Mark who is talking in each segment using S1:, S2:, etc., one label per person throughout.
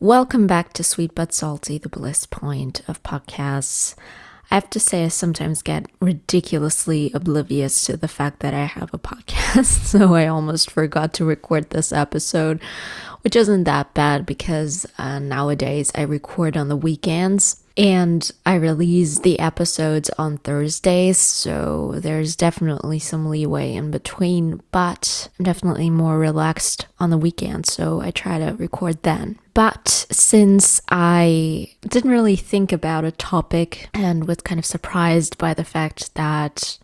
S1: Welcome back to Sweet But Salty, the bliss point of podcasts. I have to say, I sometimes get ridiculously oblivious to the fact that I have a podcast, so I almost forgot to record this episode, which isn't that bad because nowadays I record on the weekends and I release the episodes on Thursdays, so there's definitely some leeway in between, but I'm definitely more relaxed on the weekends, so I try to record then. But since I didn't really think about a topic and was kind of surprised by the fact that,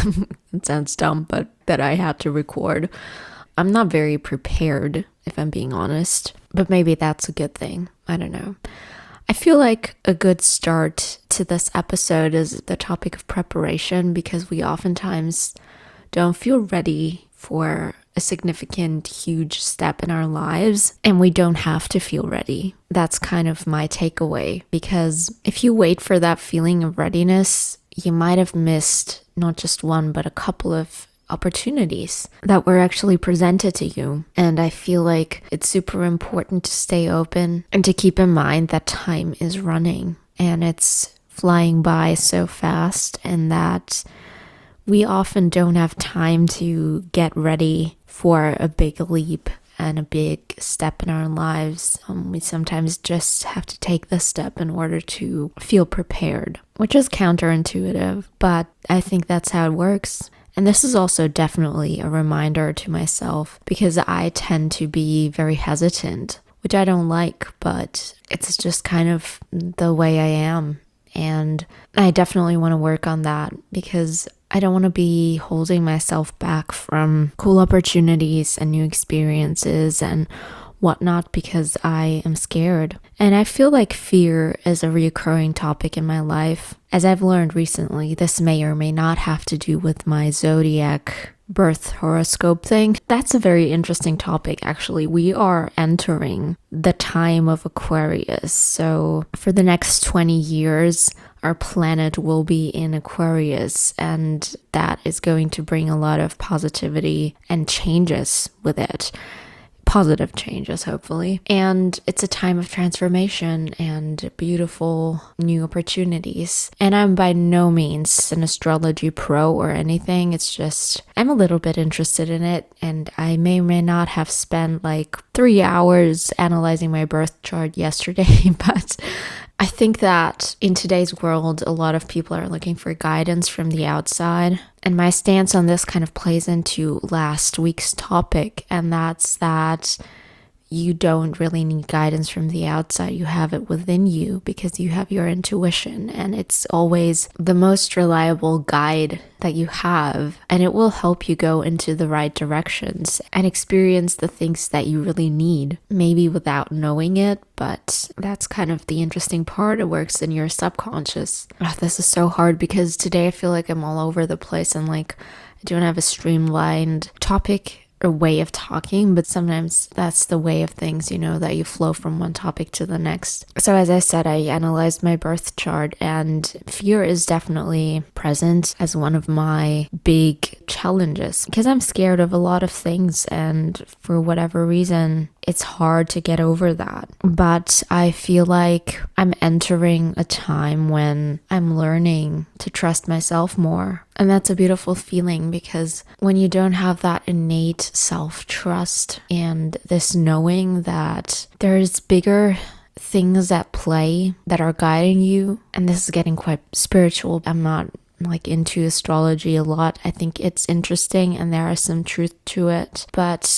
S1: it sounds dumb, but that I had to record, I'm not very prepared, if I'm being honest, but maybe that's a good thing. I don't know. I feel like a good start to this episode is the topic of preparation because we oftentimes don't feel ready for a significant, huge step in our lives, and we don't have to feel ready. That's kind of my takeaway, because if you wait for that feeling of readiness, you might have missed not just one, but a couple of opportunities that were actually presented to you. And I feel like it's super important to stay open and to keep in mind that time is running and it's flying by so fast, and that we often don't have time to get ready for a big leap and a big step in our lives. We sometimes just have to take this step in order to feel prepared, which is counterintuitive, but I think that's how it works. And this is also definitely a reminder to myself because I tend to be very hesitant, which I don't like, but it's just kind of the way I am. And I definitely want to work on that because I don't want to be holding myself back from cool opportunities and new experiences and whatnot because I am scared. And I feel like fear is a recurring topic in my life. As I've learned recently, this may or may not have to do with my zodiac birth horoscope thing. That's a very interesting topic, actually. We are entering the time of Aquarius. So for the next 20 years, our planet will be in Aquarius, and that is going to bring a lot of positivity and changes with it. Positive changes, hopefully. And it's a time of transformation and beautiful new opportunities. And I'm by no means an astrology pro or anything. It's just, I'm a little bit interested in it. And I may or may not have spent like 3 hours analyzing my birth chart yesterday, but I think that in today's world, a lot of people are looking for guidance from the outside. And my stance on this kind of plays into last week's topic, and that's that you don't really need guidance from the outside. You have it within you because you have your intuition, and it's always the most reliable guide that you have, and it will help you go into the right directions and experience the things that you really need, maybe without knowing it, but that's kind of the interesting part. It works in your subconscious. This is so hard because today I feel like I'm all over the place and like I don't have a streamlined topic or way of talking, but sometimes that's the way of things, you know, that you flow from one topic to the next. So as I said, I analyzed my birth chart, and fear is definitely present as one of my big challenges because I'm scared of a lot of things, and for whatever reason, it's hard to get over that. But I feel like I'm entering a time when I'm learning to trust myself more. And that's a beautiful feeling because when you don't have that innate self-trust and this knowing that there's bigger things at play that are guiding you, and this is getting quite spiritual. I'm not like into astrology a lot. I think it's interesting and there is some truth to it, but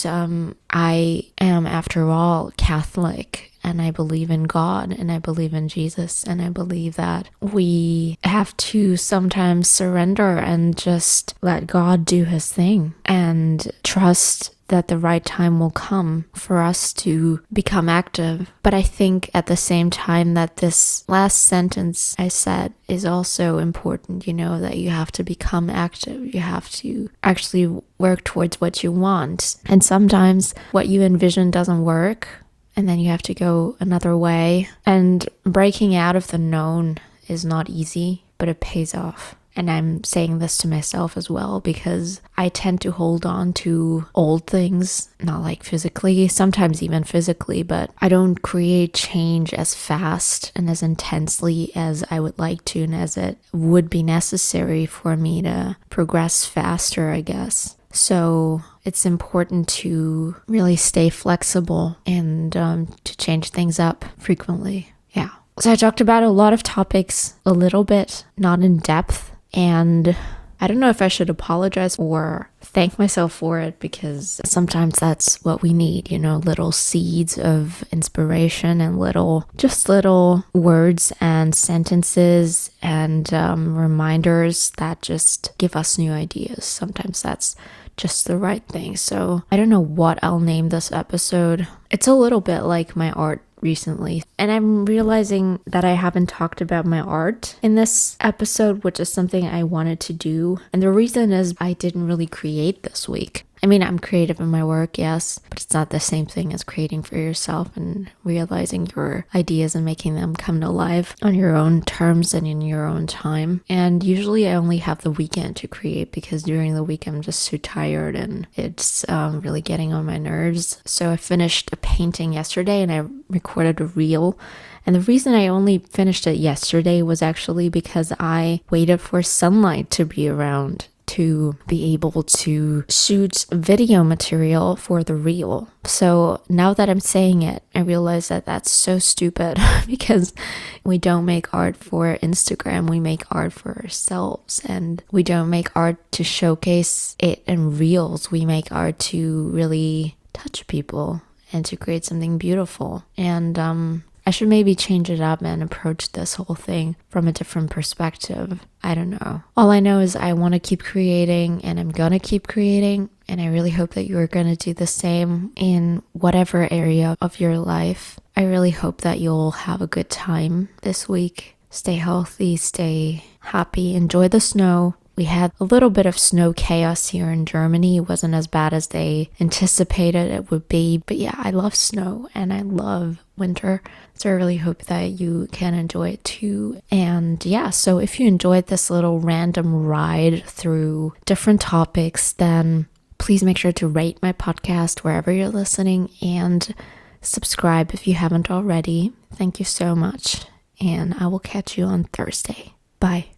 S1: I am, after all, Catholic, and I believe in God, and I believe in Jesus, and I believe that we have to sometimes surrender and just let God do his thing and trust that the right time will come for us to become active. But I think at the same time that this last sentence I said is also important, you know, that you have to become active. You have to actually work towards what you want. And sometimes what you envision doesn't work, and then you have to go another way. And breaking out of the known is not easy, but it pays off. And I'm saying this to myself as well because I tend to hold on to old things, not like physically, sometimes even physically, but I don't create change as fast and as intensely as I would like to and as it would be necessary for me to progress faster, I guess. So it's important to really stay flexible and to change things up frequently. Yeah. So I talked about a lot of topics a little bit, not in depth. And I don't know if I should apologize or thank myself for it because sometimes that's what we need, little seeds of inspiration and little words and sentences and reminders that just give us new ideas. Sometimes that's just the right thing. So I don't know what I'll name this episode. It's a little bit like my art recently. And I'm realizing that I haven't talked about my art in this episode, which is something I wanted to do. And the reason is I didn't really create this week. I mean, I'm creative in my work, yes, but it's not the same thing as creating for yourself and realizing your ideas and making them come to life on your own terms and in your own time. And usually I only have the weekend to create because during the week I'm just too tired and it's really getting on my nerves. So I finished a painting yesterday and I recorded a reel. And the reason I only finished it yesterday was actually because I waited for sunlight to be around to be able to shoot video material for the reel. So now that I'm saying it, I realize that that's so stupid because we don't make art for Instagram, we make art for ourselves, and we don't make art to showcase it in reels. We make art to really touch people and to create something beautiful. And I should maybe change it up and approach this whole thing from a different perspective. I don't know. All I know is I want to keep creating and I'm going to keep creating. And I really hope that you're going to do the same in whatever area of your life. I really hope that you'll have a good time this week. Stay healthy, stay happy, enjoy the snow. We had a little bit of snow chaos here in Germany. It wasn't as bad as they anticipated it would be. But yeah, I love snow and I love winter. So I really hope that you can enjoy it too. And yeah, so if you enjoyed this little random ride through different topics, then please make sure to rate my podcast wherever you're listening and subscribe if you haven't already. Thank you so much. And I will catch you on Thursday. Bye.